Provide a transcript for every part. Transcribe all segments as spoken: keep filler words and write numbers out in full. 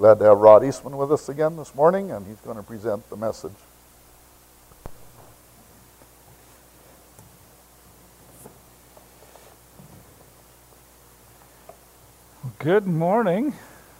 Glad to have Rod Eastman with us again this morning, and he's going to present the message. Good morning.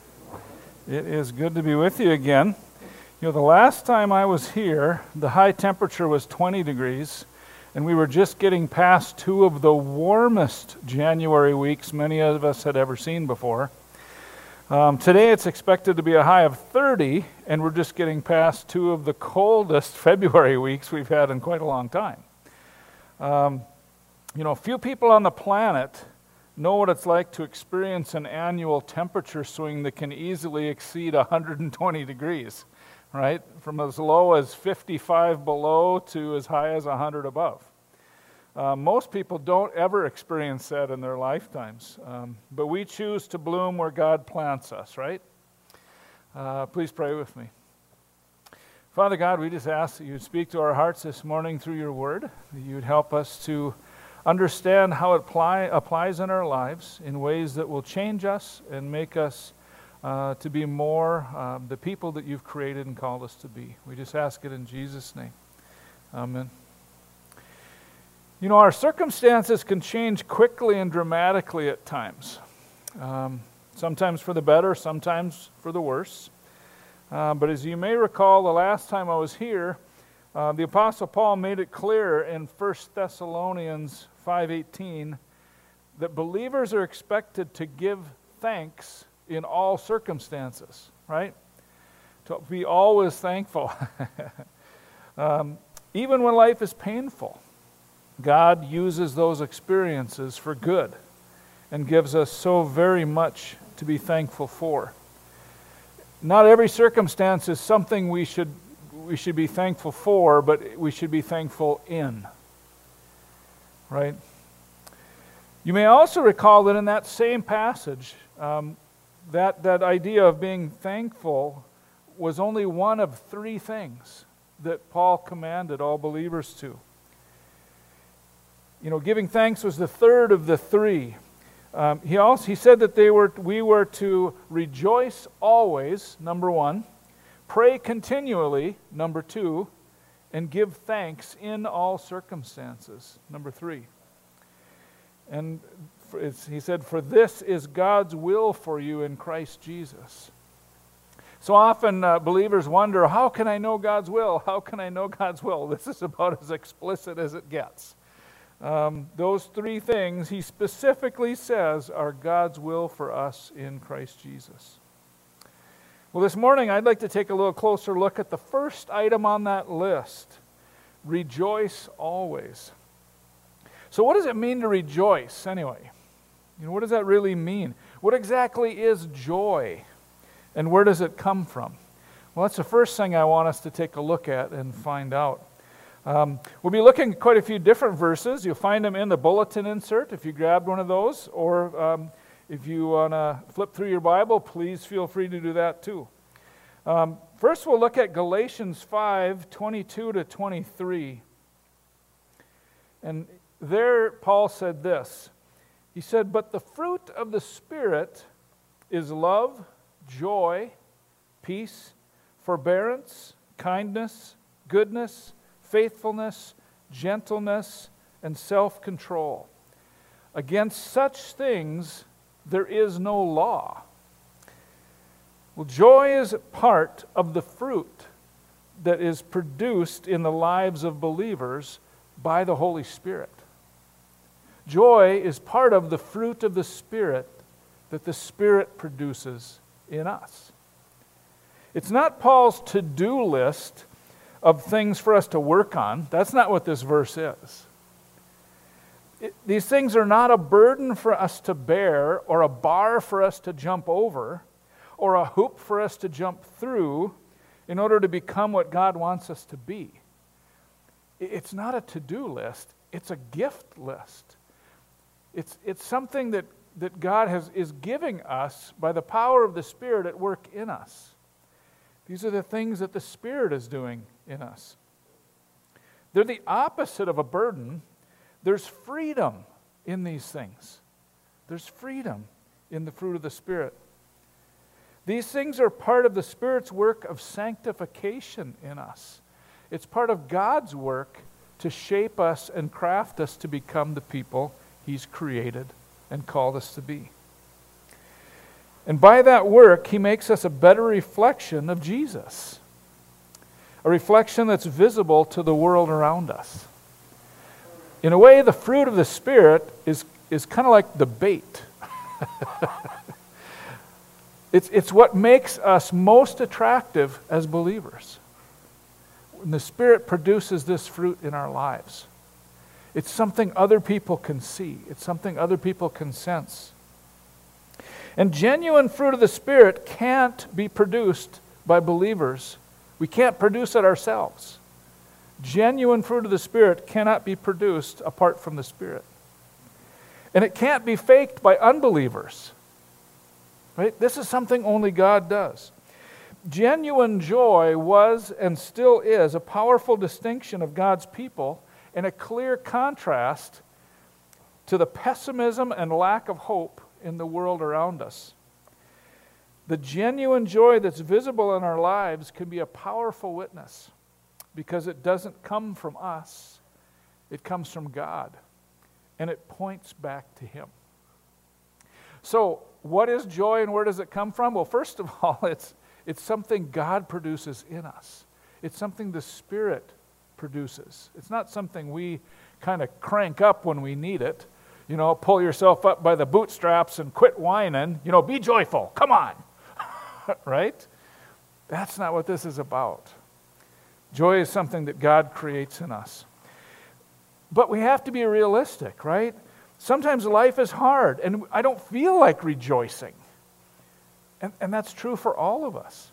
It is good to be with you again. You know, the last time I was here, the high temperature was twenty degrees, and we were just getting past two of the warmest January weeks many of us had ever seen before. Um, today it's expected to be a high of thirty, and we're just getting past two of the coldest February weeks we've had in quite a long time. Um, you know, few people on the planet know what it's like to experience an annual temperature swing that can easily exceed one hundred twenty degrees, right? From as low as fifty-five below to as high as one hundred above. Uh, most people don't ever experience that in their lifetimes, um, but we choose to bloom where God plants us, right? Uh, please pray with me. Father God, we just ask that you'd speak to our hearts this morning through your word, that you'd help us to understand how it apply, applies in our lives in ways that will change us and make us uh, to be more uh, the people that you've created and called us to be. We just ask it in Jesus' name. Amen. You know, our circumstances can change quickly and dramatically at times. Um, sometimes for the better, sometimes for the worse. Uh, but as you may recall, the last time I was here, uh, the Apostle Paul made it clear in First Thessalonians five eighteen that believers are expected to give thanks in all circumstances, right? To be always thankful. um, even when life is painful, God uses those experiences for good and gives us so very much to be thankful for. Not every circumstance is something we should we should be thankful for, but we should be thankful in. Right? You may also recall that in that same passage, um, that, that idea of being thankful was only one of three things that Paul commanded all believers to. You know, giving thanks was the third of the three. Um, he also he said that they were we were to rejoice always, number one, pray continually, number two, and give thanks in all circumstances, number three. And it's, he said, for this is God's will for you in Christ Jesus. So often uh, believers wonder, how can I know God's will? How can I know God's will? This is about as explicit as it gets. Um, those three things he specifically says are God's will for us in Christ Jesus. Well, this morning I'd like to take a little closer look at the first item on that list. Rejoice always. So what does it mean to rejoice anyway? You know, what does that really mean? What exactly is joy? And where does it come from? Well, that's the first thing I want us to take a look at and find out. Um, we'll be looking at quite a few different verses. You'll find them in the bulletin insert if you grabbed one of those, or um, if you want to flip through your Bible, please feel free to do that too. Um, first, we'll look at Galatians five twenty-two to twenty-three. And there, Paul said this. He said, but the fruit of the Spirit is love, joy, peace, forbearance, kindness, goodness, faithfulness, gentleness, and self-control. Against such things there is no law. Well, joy is part of the fruit that is produced in the lives of believers by the Holy Spirit. Joy is part of the fruit of the Spirit that the Spirit produces in us. It's not Paul's to-do list of things for us to work on. That's not what this verse is. It, these things are not a burden for us to bear, or a bar for us to jump over, or a hoop for us to jump through in order to become what God wants us to be. It's not a to-do list. It's a gift list. It's, it's something that, that God has, is giving us by the power of the Spirit at work in us. These are the things that the Spirit is doing in us. They're the opposite of a burden. There's freedom in these things. There's freedom in the fruit of the Spirit. These things are part of the Spirit's work of sanctification in us. It's part of God's work to shape us and craft us to become the people He's created and called us to be. And by that work, He makes us a better reflection of Jesus. A reflection that's visible to the world around us. In a way, the fruit of the Spirit is, is kind of like the bait. it's, it's what makes us most attractive as believers. When the Spirit produces this fruit in our lives, it's something other people can see. It's something other people can sense. And genuine fruit of the Spirit can't be produced by believers. We can't produce it ourselves. Genuine fruit of the Spirit cannot be produced apart from the Spirit. And it can't be faked by unbelievers. Right? This is something only God does. Genuine joy was and still is a powerful distinction of God's people and a clear contrast to the pessimism and lack of hope in the world around us. The genuine joy that's visible in our lives can be a powerful witness because it doesn't come from us. It comes from God, and it points back to Him. So, what is joy and where does it come from? Well, first of all, it's, it's something God produces in us. It's something the Spirit produces. It's not something we kind of crank up when we need it. You know, pull yourself up by the bootstraps and quit whining. You know, be joyful. Come on. Right? That's not what this is about. Joy is something that God creates in us. But we have to be realistic, right? Sometimes life is hard, and I don't feel like rejoicing. And, and that's true for all of us.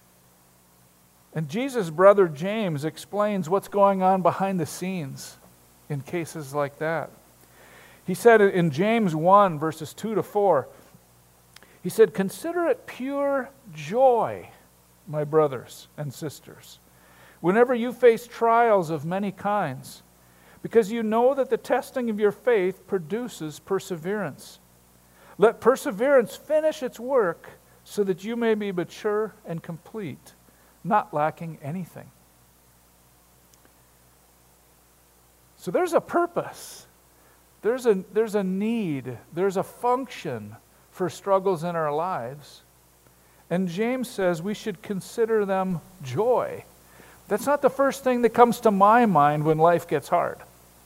And Jesus' brother James explains what's going on behind the scenes in cases like that. He said in James one, verses two to four, he said, "Consider it pure joy, my brothers and sisters, whenever you face trials of many kinds, because you know that the testing of your faith produces perseverance. Let perseverance finish its work so that you may be mature and complete, not lacking anything." So there's a purpose. There's a, there's a need. There's a function for struggles in our lives. And James says we should consider them joy. That's not the first thing that comes to my mind when life gets hard.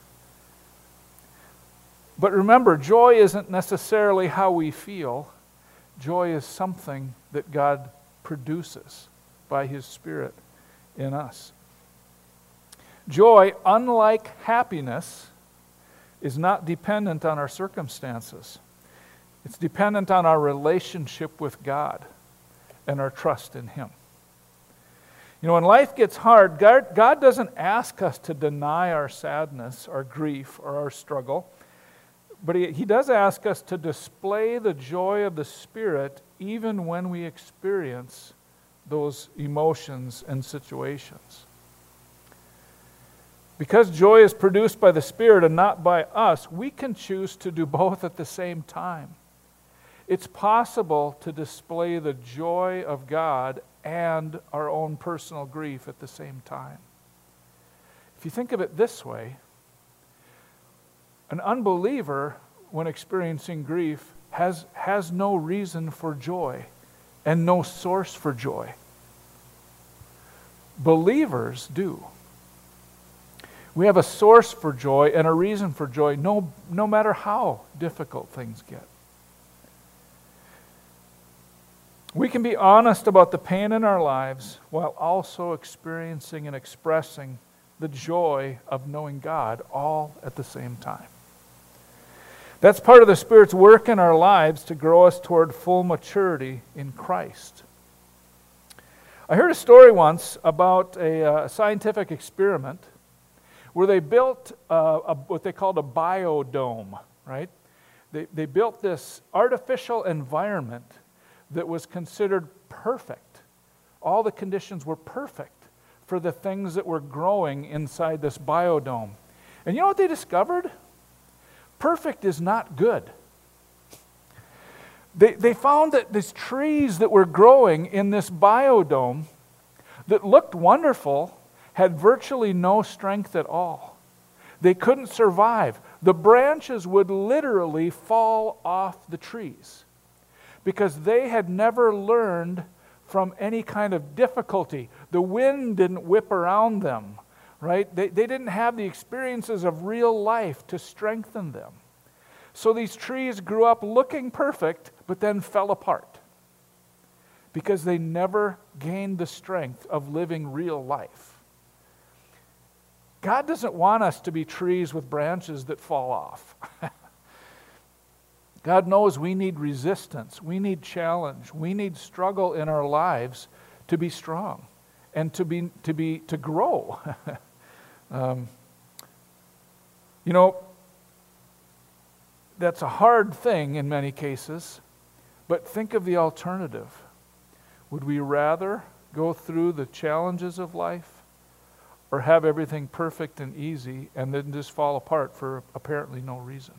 But remember, joy isn't necessarily how we feel. Joy is something that God produces by His Spirit in us. Joy, unlike happiness, is not dependent on our circumstances. It's dependent on our relationship with God and our trust in Him. You know, when life gets hard, God, God doesn't ask us to deny our sadness, our grief, or our struggle. But he, he does ask us to display the joy of the Spirit even when we experience those emotions and situations. Because joy is produced by the Spirit and not by us, we can choose to do both at the same time. It's possible to display the joy of God and our own personal grief at the same time. If you think of it this way, an unbeliever, when experiencing grief, has, has no reason for joy and no source for joy. Believers do. We have a source for joy and a reason for joy, no, no matter how difficult things get. We can be honest about the pain in our lives while also experiencing and expressing the joy of knowing God all at the same time. That's part of the Spirit's work in our lives to grow us toward full maturity in Christ. I heard a story once about a uh, scientific experiment where they built uh, a, what they called a biodome, right? They, they built this artificial environment that was considered perfect. All the conditions were perfect for the things that were growing inside this biodome. And you know what they discovered? Perfect is not good. They, they found that these trees that were growing in this biodome that looked wonderful had virtually no strength at all. They couldn't survive. The branches would literally fall off the trees because they had never learned from any kind of difficulty. The wind didn't whip around them, right? They, they didn't have the experiences of real life to strengthen them. So these trees grew up looking perfect, but then fell apart because they never gained the strength of living real life. God doesn't want us to be trees with branches that fall off. God knows we need resistance, we need challenge, we need struggle in our lives to be strong and to be to be to grow. um, you know, that's a hard thing in many cases, but think of the alternative. Would we rather go through the challenges of life or have everything perfect and easy and then just fall apart for apparently no reason?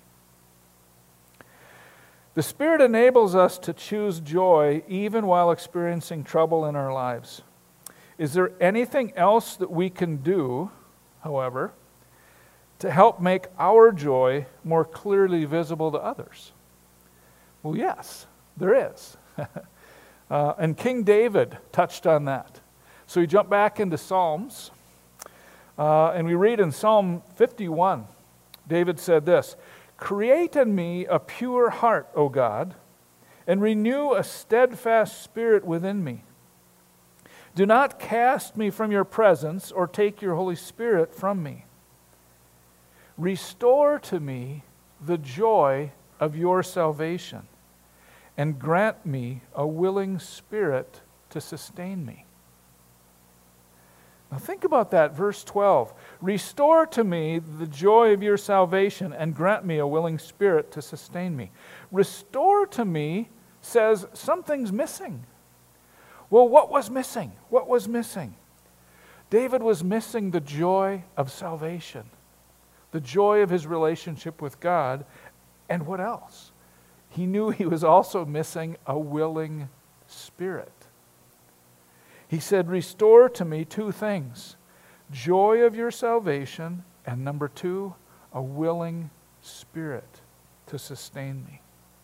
The Spirit enables us to choose joy even while experiencing trouble in our lives. Is there anything else that we can do, however, to help make our joy more clearly visible to others? Well, yes, there is. uh, and King David touched on that. So we jump back into Psalms, uh, and we read in Psalm fifty-one, David said this, "Create in me a pure heart, O God, and renew a steadfast spirit within me. Do not cast me from your presence or take your Holy Spirit from me. Restore to me the joy of your salvation, and grant me a willing spirit to sustain me." Now think about that, verse twelve. "Restore to me the joy of your salvation, and grant me a willing spirit to sustain me." Restore to me says something's missing. Well, what was missing? What was missing? David was missing the joy of salvation, the joy of his relationship with God, and what else? He knew he was also missing a willing spirit. He said, "Restore to me two things, joy of your salvation, and number two, a willing spirit to sustain me."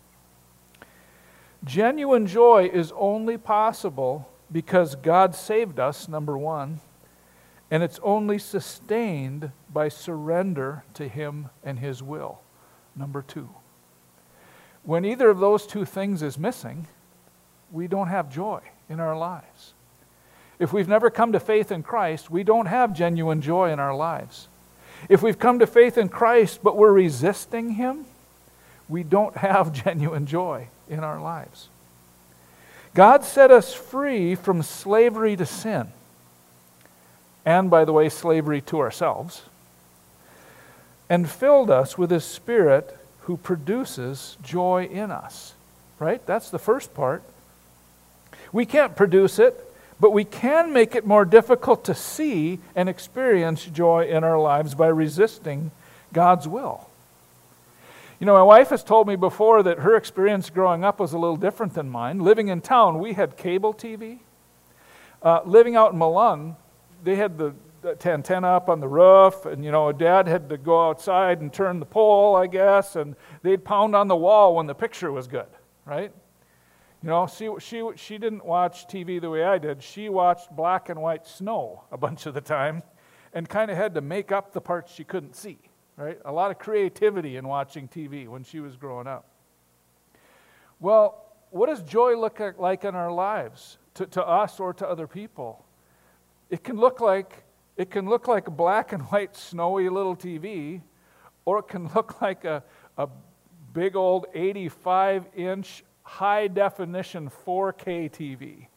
Genuine joy is only possible because God saved us, number one, and it's only sustained by surrender to Him and His will, number two. When either of those two things is missing, we don't have joy in our lives. If we've never come to faith in Christ, we don't have genuine joy in our lives. If we've come to faith in Christ but we're resisting Him, we don't have genuine joy in our lives. God set us free from slavery to sin, and by the way, slavery to ourselves, and filled us with His Spirit who produces joy in us. Right? That's the first part. We can't produce it, but we can make it more difficult to see and experience joy in our lives by resisting God's will. You know, my wife has told me before that her experience growing up was a little different than mine. Living in town, we had cable T V. Uh, living out in Malung, they had the, the antenna up on the roof, and, you know, Dad had to go outside and turn the pole, I guess, and they'd pound on the wall when the picture was good, right? You know, she, she, she didn't watch T V the way I did. She watched black and white snow a bunch of the time and kind of had to make up the parts she couldn't see. Right? A lot of creativity in watching T V when she was growing up. Well, what does joy look like in our lives, to, to us or to other people? It can look like it can look like a black and white snowy little T V, or it can look like a, a big old eighty-five inch high definition four K T V.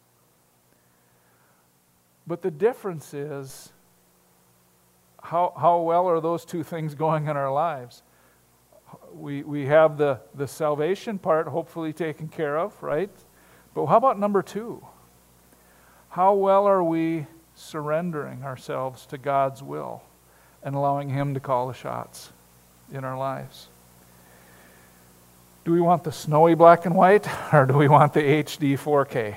But the difference is, How, how well are those two things going in our lives? We, we have the, the salvation part hopefully taken care of, right? But how about number two? How well are we surrendering ourselves to God's will and allowing Him to call the shots in our lives? Do we want the snowy black and white, or do we want the H D four K?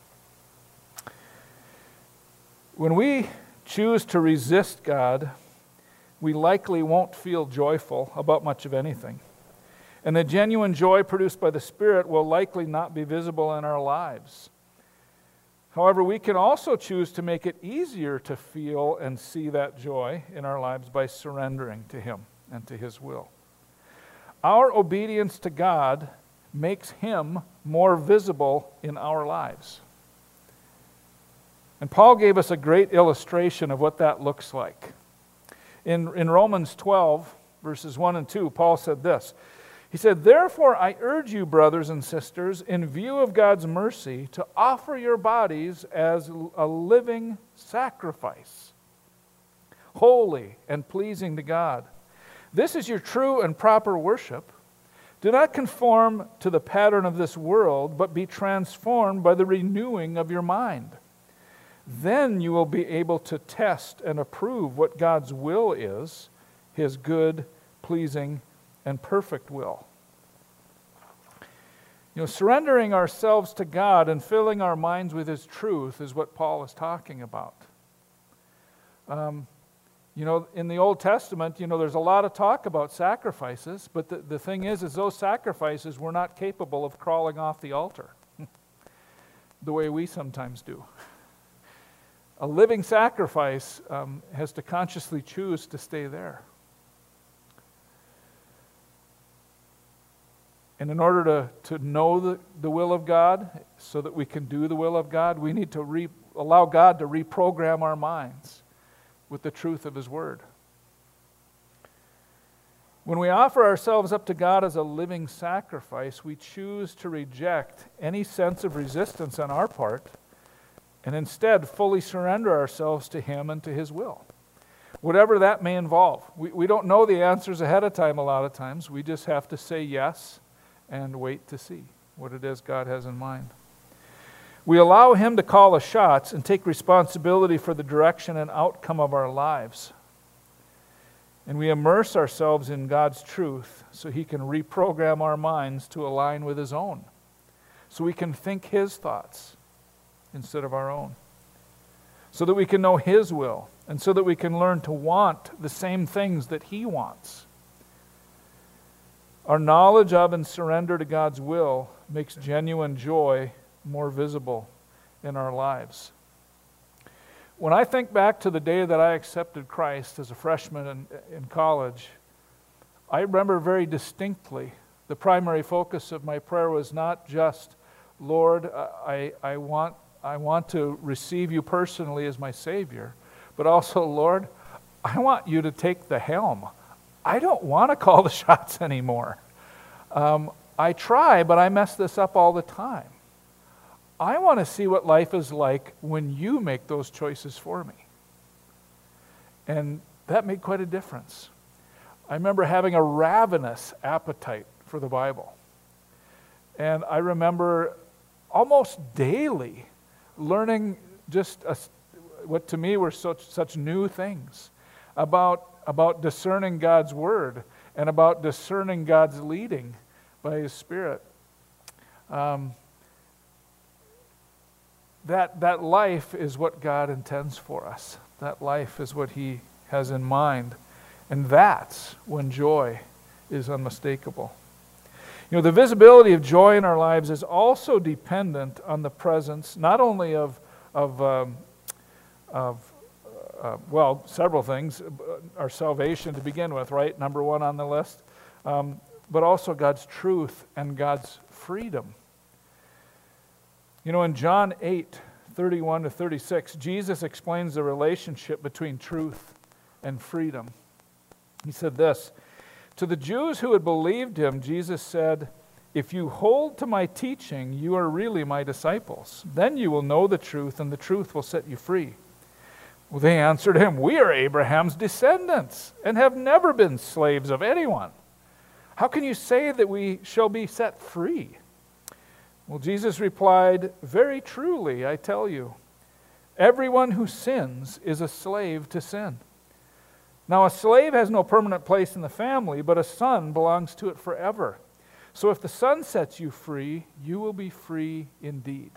When we choose to resist God, we likely won't feel joyful about much of anything. And the genuine joy produced by the Spirit will likely not be visible in our lives. However, we can also choose to make it easier to feel and see that joy in our lives by surrendering to Him and to His will. Our obedience to God makes Him more visible in our lives. And Paul gave us a great illustration of what that looks like. In, in Romans twelve, verses one and two, Paul said this. He said, "Therefore I urge you, brothers and sisters, in view of God's mercy, to offer your bodies as a living sacrifice, holy and pleasing to God. This is your true and proper worship. Do not conform to the pattern of this world, but be transformed by the renewing of your mind. Then you will be able to test and approve what God's will is, His good, pleasing, and perfect will." You know, surrendering ourselves to God and filling our minds with His truth is what Paul is talking about. Um, you know, in the Old Testament, you know, there's a lot of talk about sacrifices, but the, the thing is, is those sacrifices were not capable of crawling off the altar the way we sometimes do. A living sacrifice um, has to consciously choose to stay there. And in order to, to know the, the will of God, so that we can do the will of God, we need to re, allow God to reprogram our minds with the truth of His Word. When we offer ourselves up to God as a living sacrifice, we choose to reject any sense of resistance on our part and instead fully surrender ourselves to Him and to His will, whatever that may involve. We, we don't know the answers ahead of time a lot of times. We just have to say yes and wait to see what it is God has in mind. We allow Him to call the shots and take responsibility for the direction and outcome of our lives. And we immerse ourselves in God's truth so He can reprogram our minds to align with His own, so we can think His thoughts instead of our own, so that we can know His will, and so that we can learn to want the same things that He wants. Our knowledge of and surrender to God's will makes genuine joy more visible in our lives. When I think back to the day that I accepted Christ as a freshman in, in college, I remember very distinctly the primary focus of my prayer was not just, "Lord, I, I, want, I want to receive you personally as my Savior," but also, "Lord, I want you to take the helm. I don't want to call the shots anymore. Um, I try, but I mess this up all the time. I want to see what life is like when you make those choices for me." And that made quite a difference. I remember having a ravenous appetite for the Bible. And I remember almost daily learning just a, what to me were such, such new things about about discerning God's Word and about discerning God's leading by His Spirit. Um, that, that life is what God intends for us. That life is what He has in mind. And that's when joy is unmistakable. You know, the visibility of joy in our lives is also dependent on the presence not only of, of, um, of Uh, well, several things. Our salvation to begin with, right? Number one on the list. Um, but also God's truth and God's freedom. You know, in John eight, thirty-one to thirty-six, Jesus explains the relationship between truth and freedom. He said this, "To the Jews who had believed Him, Jesus said, 'If you hold to my teaching, you are really my disciples. Then you will know the truth, and the truth will set you free.' Well, they answered Him, 'We are Abraham's descendants and have never been slaves of anyone. How can you say that we shall be set free?' Well, Jesus replied, 'Very truly, I tell you, everyone who sins is a slave to sin. Now, a slave has no permanent place in the family, but a son belongs to it forever. So if the Son sets you free, you will be free indeed.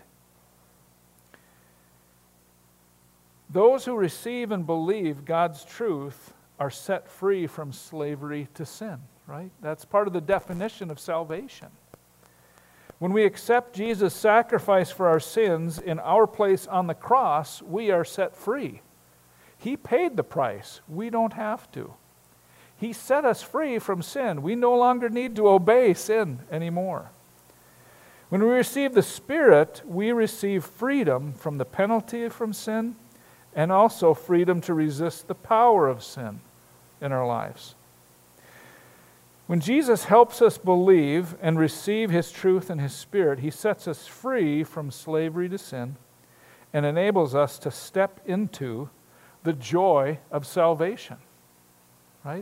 Those who receive and believe God's truth are set free from slavery to sin, right? That's part of the definition of salvation. When we accept Jesus' sacrifice for our sins in our place on the cross, we are set free. He paid the price. We don't have to. He set us free from sin. We no longer need to obey sin anymore. When we receive the Spirit, we receive freedom from the penalty from sin and also freedom to resist the power of sin in our lives. When Jesus helps us believe and receive His truth and His Spirit, He sets us free from slavery to sin and enables us to step into the joy of salvation. Right?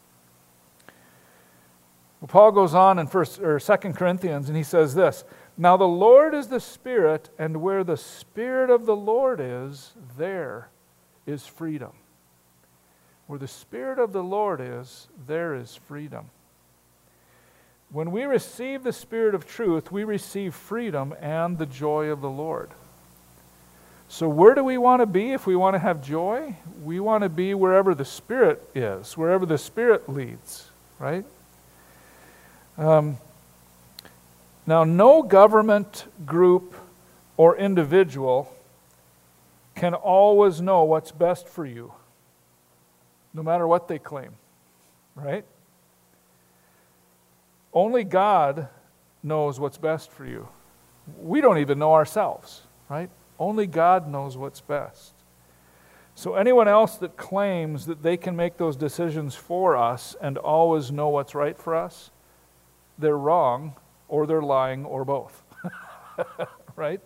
Well, Paul goes on in first or Second Corinthians and he says this, "Now the Lord is the Spirit, and where the Spirit of the Lord is, there is freedom." Where the Spirit of the Lord is, there is freedom. When we receive the Spirit of truth, we receive freedom and the joy of the Lord. So where do we want to be if we want to have joy? We want to be wherever the Spirit is, wherever the Spirit leads, right? Um, now, no government, group, or individual can always know what's best for you, no matter what they claim, right? Only God knows what's best for you. We don't even know ourselves, right? Only God knows what's best. So anyone else that claims that they can make those decisions for us and always know what's right for us, they're wrong, or they're lying, or both. Right?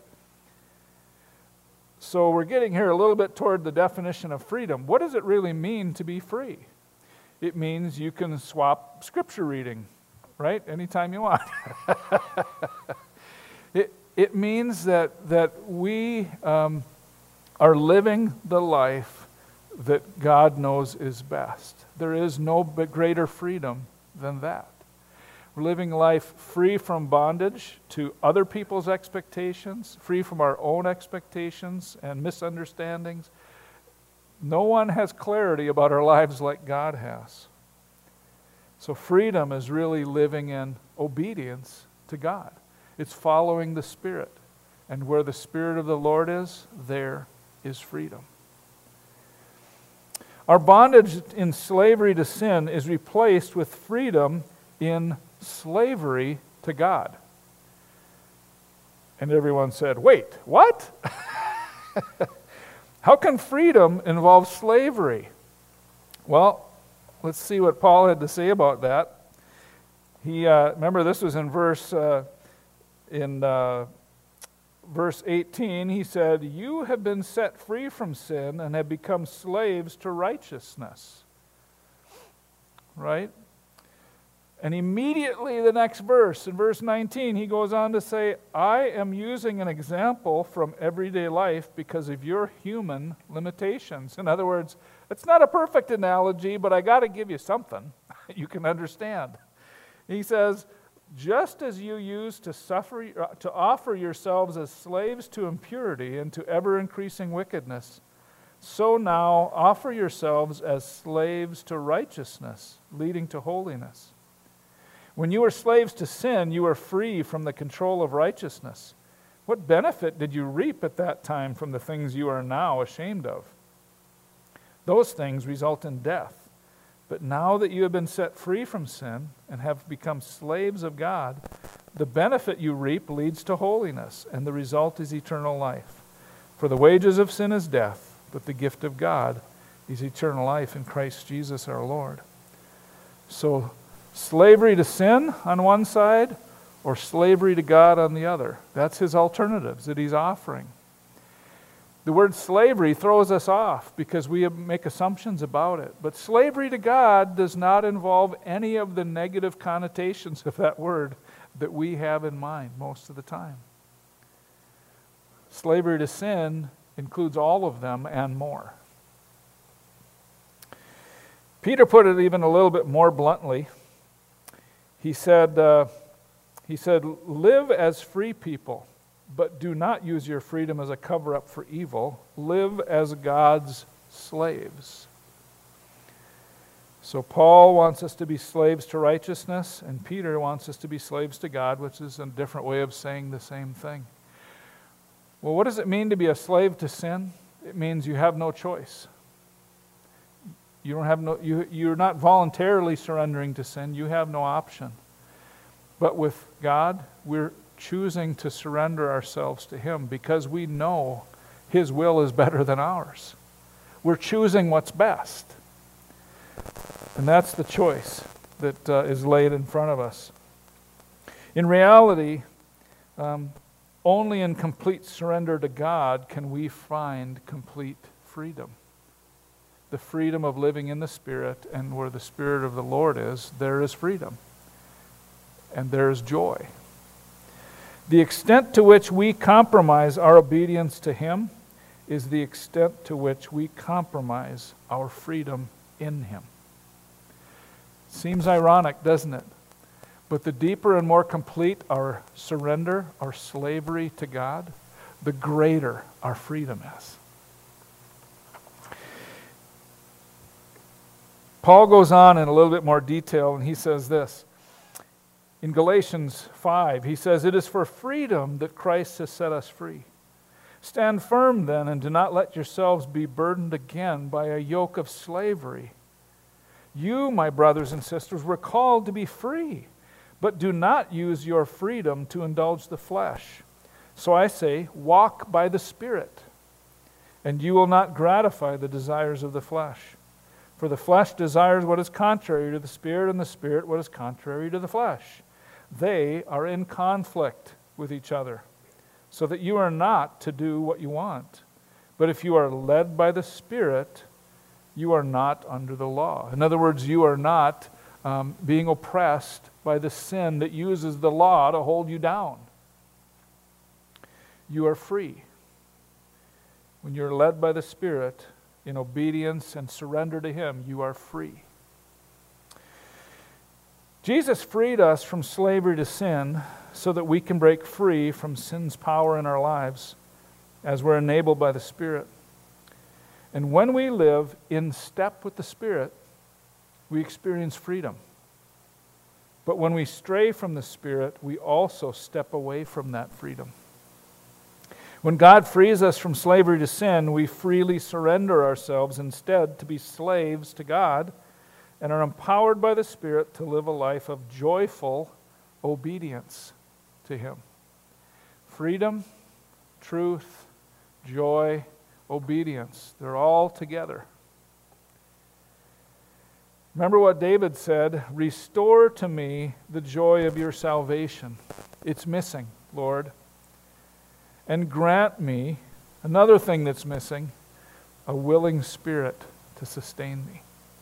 So we're getting here a little bit toward the definition of freedom. What does it really mean to be free? It means you can swap scripture reading, right? Anytime you want. it, it means that, that we um, are living the life that God knows is best. There is no greater freedom than that. We're living life free from bondage to other people's expectations, free from our own expectations and misunderstandings. No one has clarity about our lives like God has. So freedom is really living in obedience to God. It's following the Spirit. And where the Spirit of the Lord is, there is freedom. Our bondage in slavery to sin is replaced with freedom in slavery to God. And everyone said, wait, what? How can freedom involve slavery? Well, let's see what Paul had to say about that. He, uh, remember this was in verse, uh, in uh, verse eighteen, he said, "You have been set free from sin and have become slaves to righteousness." Right? And immediately the next verse, in verse nineteen, he goes on to say, "I am using an example from everyday life because of your human limitations." In other words, it's not a perfect analogy, but I got to give you something you can understand. He says, "Just as you used to suffer, to offer yourselves as slaves to impurity and to ever-increasing wickedness, so now offer yourselves as slaves to righteousness, leading to holiness. When you were slaves to sin, you were free from the control of righteousness. What benefit did you reap at that time from the things you are now ashamed of? Those things result in death. But now that you have been set free from sin and have become slaves of God, the benefit you reap leads to holiness, and the result is eternal life. For the wages of sin is death, but the gift of God is eternal life in Christ Jesus our Lord." So, slavery to sin on one side, or slavery to God on the other. That's his alternatives that he's offering. The word slavery throws us off because we make assumptions about it. But slavery to God does not involve any of the negative connotations of that word that we have in mind most of the time. Slavery to sin includes all of them and more. Peter put it even a little bit more bluntly. He said, uh, he said, live as free people, but do not use your freedom as a cover-up for evil. Live as God's slaves. So Paul wants us to be slaves to righteousness, and Peter wants us to be slaves to God, which is a different way of saying the same thing. Well, what does it mean to be a slave to sin? It means you have no choice. You don't have no, you, you're not voluntarily surrendering to sin. You have no option. But with God, we're choosing to surrender ourselves to Him because we know His will is better than ours. We're choosing what's best. And that's the choice that uh, is laid in front of us. In reality, um, only in complete surrender to God can we find complete freedom. The freedom of living in the Spirit, and where the Spirit of the Lord is, there is freedom. And there is joy. The extent to which we compromise our obedience to Him is the extent to which we compromise our freedom in Him. Seems ironic, doesn't it? But the deeper and more complete our surrender, our slavery to God, the greater our freedom is. Paul goes on in a little bit more detail, and he says this. In Galatians five, he says, "It is for freedom that Christ has set us free. Stand firm then, and do not let yourselves be burdened again by a yoke of slavery. You, my brothers and sisters, were called to be free, but do not use your freedom to indulge the flesh. So I say, walk by the Spirit, and you will not gratify the desires of the flesh. For the flesh desires what is contrary to the Spirit, and the Spirit what is contrary to the flesh. They are in conflict with each other, so that you are not to do what you want. But if you are led by the Spirit, you are not under the law." In other words, you are not um, being oppressed by the sin that uses the law to hold you down. You are free. When you're led by the Spirit in obedience and surrender to Him, you are free. Jesus freed us from slavery to sin so that we can break free from sin's power in our lives as we're enabled by the Spirit. And when we live in step with the Spirit, we experience freedom. But when we stray from the Spirit, we also step away from that freedom. When God frees us from slavery to sin, we freely surrender ourselves instead to be slaves to God, and are empowered by the Spirit to live a life of joyful obedience to Him. Freedom, truth, joy, obedience, they're all together. Remember what David said, "Restore to me the joy of your salvation." It's missing, Lord. And grant me, another thing that's missing, a willing spirit to sustain me.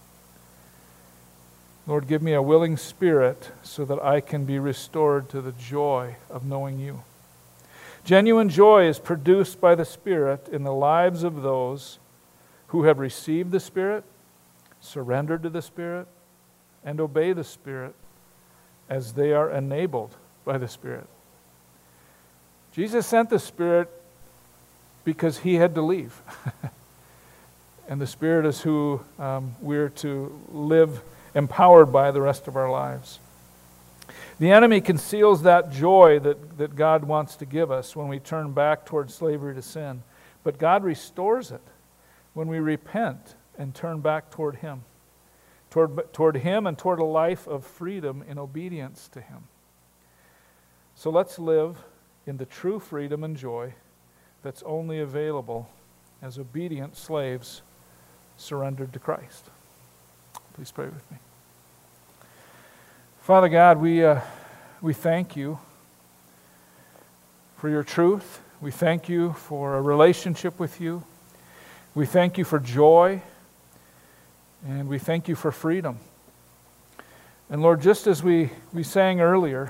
Lord, give me a willing spirit so that I can be restored to the joy of knowing you. Genuine joy is produced by the Spirit in the lives of those who have received the Spirit, surrendered to the Spirit, and obey the Spirit as they are enabled by the Spirit. Jesus sent the Spirit because He had to leave. And the Spirit is who um, we're to live empowered by the rest of our lives. The enemy conceals that joy that, that God wants to give us when we turn back toward slavery to sin. But God restores it when we repent and turn back toward Him. Toward, toward Him and toward a life of freedom in obedience to Him. So let's live in the true freedom and joy that's only available as obedient slaves surrendered to Christ. Please pray with me. Father God, we uh, we thank you for your truth. We thank you for a relationship with you. We thank you for joy. And we thank you for freedom. And Lord, just as we, we sang earlier,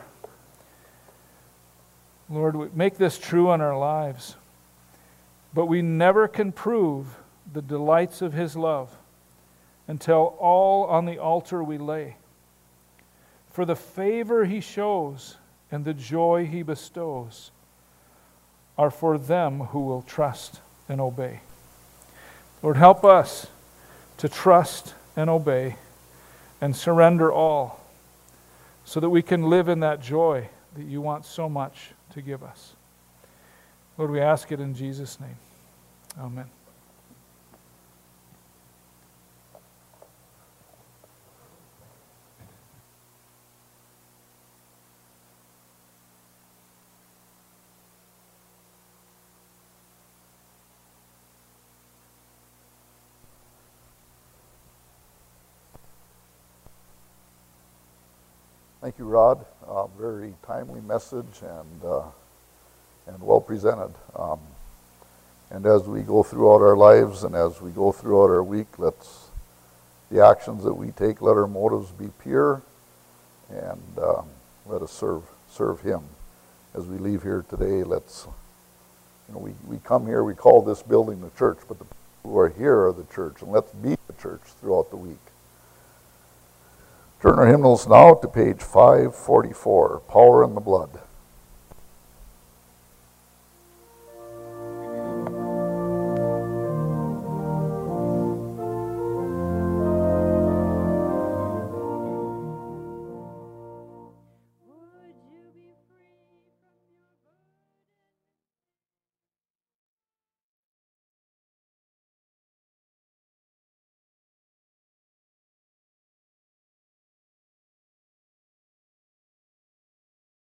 Lord, make this true in our lives. But we never can prove the delights of His love until all on the altar we lay. For the favor He shows and the joy he bestows are for them who will trust and obey. Lord, help us to trust and obey and surrender all so that we can live in that joy that you want so much to give us. Lord, we ask it in Jesus' name. Amen. Thank you, Rod. Uh, very timely message and uh, and well presented. Um, and as we go throughout our lives and as we go throughout our week, let's the actions that we take, let our motives be pure, and uh, let us serve serve Him. As we leave here today, let's you know we, we come here, we call this building the church, but the people who are here are the church, and let's be the church throughout the week. Turn our hymnals now to page five forty-four, Power in the Blood.